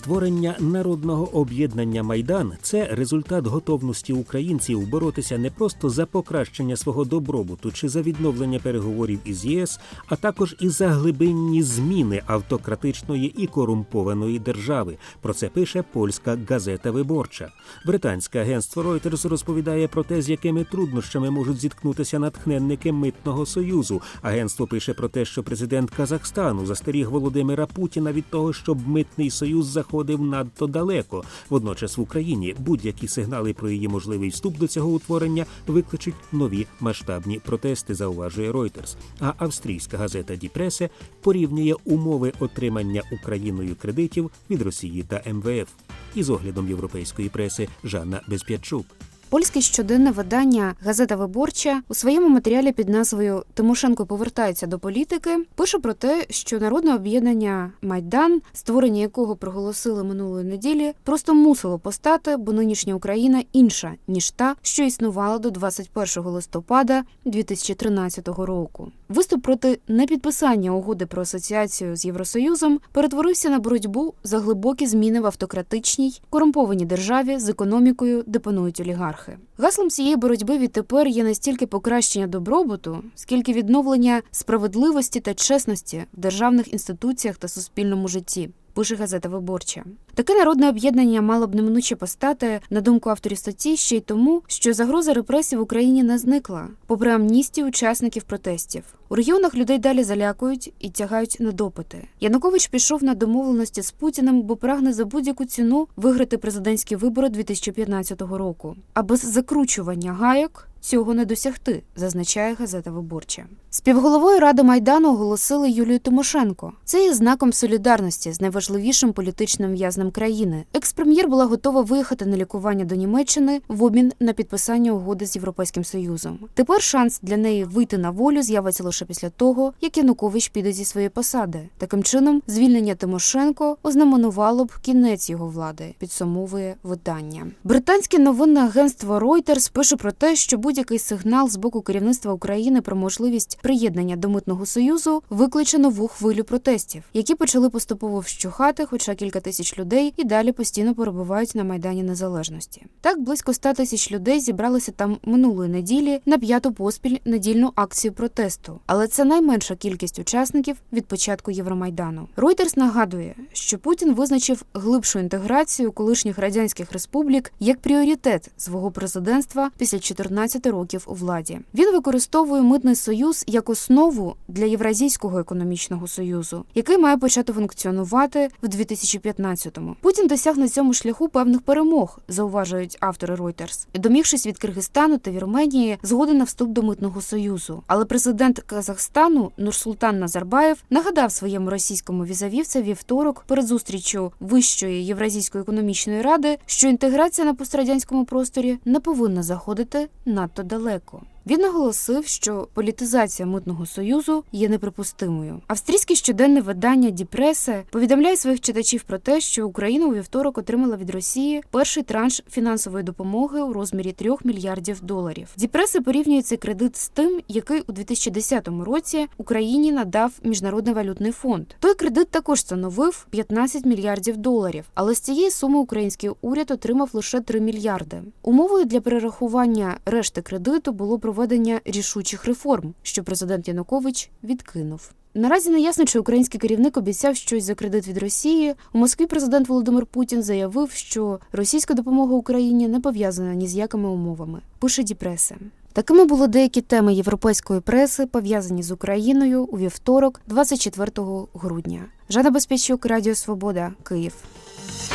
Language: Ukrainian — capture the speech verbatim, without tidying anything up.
Утворення народного об'єднання «Майдан» – це результат готовності українців боротися не просто за покращення свого добробуту чи за відновлення переговорів із ЄС, а також і за глибинні зміни автократичної і корумпованої держави. Про це пише польська газета «Виборча». Британське агентство Reuters розповідає про те, з якими труднощами можуть зіткнутися натхненники Митного союзу. Агентство пише про те, що президент Казахстану застеріг Володимира Путіна від того, щоб Митний союз заходив надто далеко. Водночас в Україні будь-які сигнали про її можливий вступ до цього утворення викличуть нові масштабні протести, зауважує Reuters. А австрійська газета «Die Presse» порівнює умови отримання Україною кредитів від Росії та ем ве еф. Із оглядом європейської преси Жанна Безп'ятчук. Польське щоденне видання «Газета Виборча» у своєму матеріалі під назвою «Тимошенко повертається до політики» пише про те, що народне об'єднання «Майдан», створення якого проголосили минулої неділі, просто мусило постати, бо нинішня Україна інша, ніж та, що існувала до двадцять першого листопада дві тисячі тринадцятого року. Виступ проти непідписання угоди про асоціацію з Євросоюзом перетворився на боротьбу за глибокі зміни в автократичній, корумпованій державі з економікою, де панують олігархи. Гаслом цієї боротьби відтепер є не стільки покращення добробуту, скільки відновлення справедливості та чесності в державних інституціях та суспільному житті, пише газета «Виборча». Таке народне об'єднання мало б неминуче постати, на думку авторів статті, ще й тому, що загроза репресій в Україні не зникла, попри амністію учасників протестів. У регіонах людей далі залякують і тягають на допити. Янукович пішов на домовленості з Путіним, бо прагне за будь-яку ціну виграти президентські вибори дві тисячі п'ятнадцятого року. А без закручування гайок цього не досягти, зазначає газета «Виборча». Співголовою Ради Майдану оголосили Юлію Тимошенко. Це є знаком солідарності з найважливішим політичним в'язнем країни. Екс-прем'єр була готова виїхати на лікування до Німеччини в обмін на підписання угоди з Європейським Союзом. Тепер шанс для неї вийти на волю з'явиться лише після того, як Янукович піде зі своєї посади. Таким чином, звільнення Тимошенко ознаменувало б кінець його влади, підсумовує видання. Британське новинне агентство Reuters пише про те, що будь-який сигнал з боку керівництва України про можливість приєднання до Митного союзу викличе нову хвилю протестів, які почали поступово вщухати, хоча кілька тисяч людей і далі постійно перебувають на Майдані Незалежності. Так, близько ста тисяч людей зібралися там минулої неділі на п'яту поспіль недільну акцію протесту. Але це найменша кількість учасників від початку Євромайдану. Reuters нагадує, що Путін визначив глибшу інтеграцію колишніх радянських республік як пріоритет свого президентства після чотирнадцяти років у владі. Він використовує Митний союз як основу для Євразійського економічного союзу, який має почати функціонувати в дві тисячі п'ятнадцятому. Путін досяг на цьому шляху певних перемог, зауважують автори Reuters, домігшись від Киргизстану та Вірменії згоди на вступ до Митного союзу. Але президент Казахстану Нурсултан Назарбаєв нагадав своєму російському візаві в цей вівторок перед зустрічю Вищої Євразійської економічної ради, що інтеграція на пострадянському просторі не повинна заходити надто далеко. Він наголосив, що політизація Митного союзу є неприпустимою. Австрійське щоденне видання «Die Presse» повідомляє своїх читачів про те, що Україна у вівторок отримала від Росії перший транш фінансової допомоги у розмірі трьох мільярдів доларів. «Die Presse» порівнює цей кредит з тим, який у дві тисячі десятому році Україні надав Міжнародний валютний фонд. Той кредит також становив п'ятнадцять мільярдів доларів, але з цієї суми український уряд отримав лише три мільярди. Умовою для перерахування решти кредиту було проведення рішучих реформ, що президент Янукович відкинув. Наразі не ясно, чи український керівник обіцяв щось за кредит від Росії. У Москві президент Володимир Путін заявив, що російська допомога Україні не пов'язана ні з якими умовами, пише «Die Presse». Такими були деякі теми європейської преси, пов'язані з Україною у вівторок, двадцять четвертого грудня. Жанна Безп'ятчук, Радіо Свобода, Київ.